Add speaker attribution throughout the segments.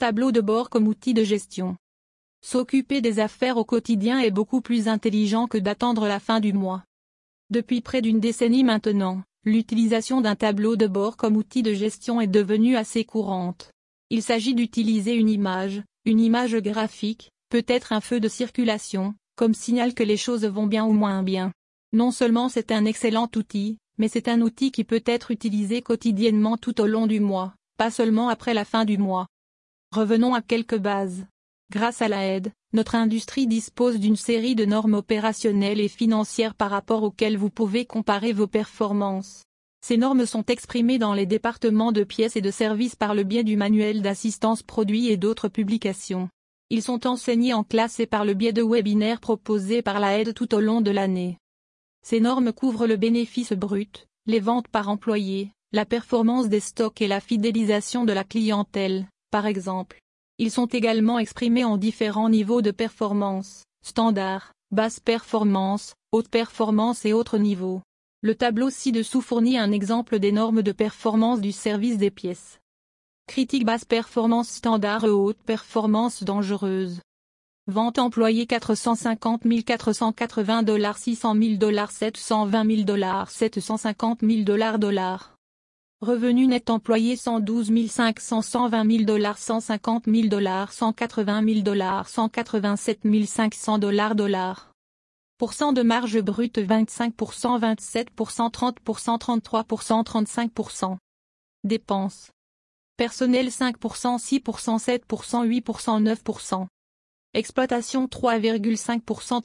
Speaker 1: tableau de bord comme outil de gestion. S'occuper des affaires au quotidien est beaucoup plus intelligent que d'attendre la fin du mois. Depuis près d'une décennie maintenant, l'utilisation d'un tableau de bord comme outil de gestion est devenue assez courante. Il s'agit d'utiliser une image graphique, peut-être un feu de circulation, comme signal que les choses vont bien ou moins bien. Non seulement c'est un excellent outil, mais c'est un outil qui peut être utilisé quotidiennement tout au long du mois, pas seulement après la fin du mois. Revenons à quelques bases. Grâce à la aide, notre industrie dispose d'une série de normes opérationnelles et financières par rapport auxquelles vous pouvez comparer vos performances. Ces normes sont exprimées dans les départements de pièces et de services par le biais du manuel d'assistance produit et d'autres publications. Ils sont enseignés en classe et par le biais de webinaires proposés par la aide tout au long de l'année. Ces normes couvrent le bénéfice brut, les ventes par employé, la performance des stocks et la fidélisation de la clientèle, par exemple. Ils sont également exprimés en différents niveaux de performance, standard, basse performance, haute performance et autres niveaux. Le tableau ci-dessous fournit un exemple des normes de performance du service des pièces. Critique basse performance standard et haute performance dangereuse. Vente employée 450 480 $, 600 000 $, 720 000 $, 750 000 $. Revenu net employé 112 500 $, 120 000 $, 150 000 $, 180 000 $, 187 500 $. Pourcent de marge brute 25%, 27%, 30%, 33%, 35%. Dépenses. Personnel 5%, 6%, 7%, 8%, 9%. Exploitation 3,5%,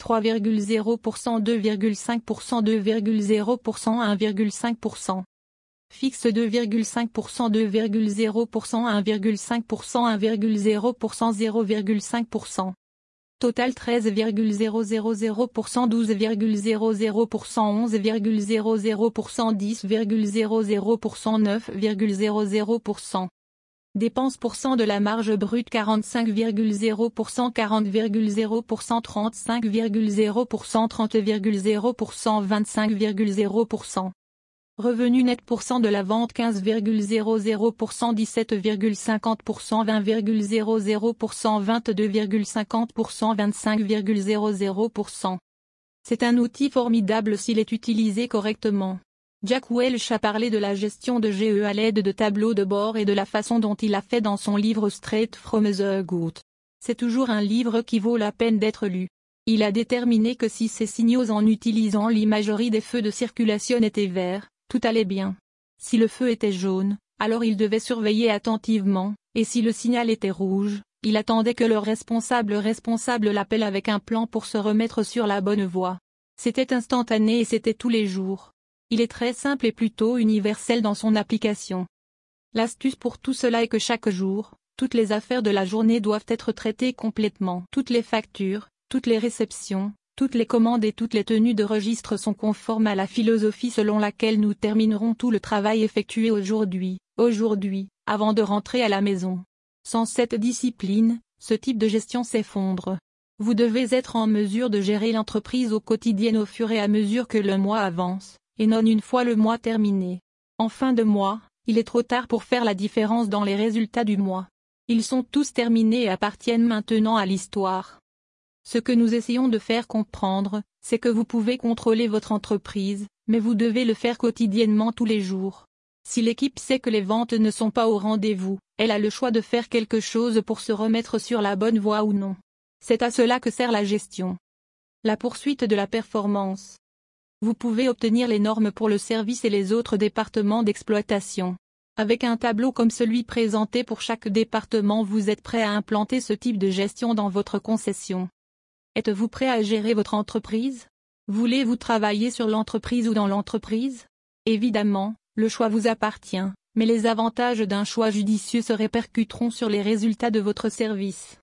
Speaker 1: 3,0%, 2,5%, 2,0%, 1,5%. Fixe 2,5%, 2,0%, 1,5%, 1,0%, 0,5%. Total 13,000%, 12,00%, 11,00%, 10,00%, 9,00%. Dépenses % de la marge brute 45,0%, 40,0%, 35,0%, 30,0%, 25,0%. Revenu net % de la vente 15,00%, 17,50%, 20,00%, 22,50%, 25,00%. C'est un outil formidable s'il est utilisé correctement. Jack Welch a parlé de la gestion de GE à l'aide de tableaux de bord et de la façon dont il a fait dans son livre Straight from the Gut. C'est toujours un livre qui vaut la peine d'être lu. Il a déterminé que si ces signaux en utilisant l'imagerie des feux de circulation étaient verts, tout allait bien. Si le feu était jaune, alors il devait surveiller attentivement, et si le signal était rouge, il attendait que le responsable l'appelle avec un plan pour se remettre sur la bonne voie. C'était instantané et c'était tous les jours. Il est très simple et plutôt universel dans son application. L'astuce pour tout cela est que chaque jour, toutes les affaires de la journée doivent être traitées complètement. Toutes les factures, toutes les réceptions, toutes les commandes et toutes les tenues de registre sont conformes à la philosophie selon laquelle nous terminerons tout le travail effectué aujourd'hui, avant de rentrer à la maison. Sans cette discipline, ce type de gestion s'effondre. Vous devez être en mesure de gérer l'entreprise au quotidien au fur et à mesure que le mois avance, et non une fois le mois terminé. En fin de mois, il est trop tard pour faire la différence dans les résultats du mois. Ils sont tous terminés et appartiennent maintenant à l'histoire. Ce que nous essayons de faire comprendre, c'est que vous pouvez contrôler votre entreprise, mais vous devez le faire quotidiennement tous les jours. Si l'équipe sait que les ventes ne sont pas au rendez-vous, elle a le choix de faire quelque chose pour se remettre sur la bonne voie ou non. C'est à cela que sert la gestion. La poursuite de la performance. Vous pouvez obtenir les normes pour le service et les autres départements d'exploitation. Avec un tableau comme celui présenté pour chaque département, vous êtes prêt à implanter ce type de gestion dans votre concession. Êtes-vous prêt à gérer votre entreprise? Voulez-vous travailler sur l'entreprise ou dans l'entreprise? Évidemment, le choix vous appartient, mais les avantages d'un choix judicieux se répercuteront sur les résultats de votre service.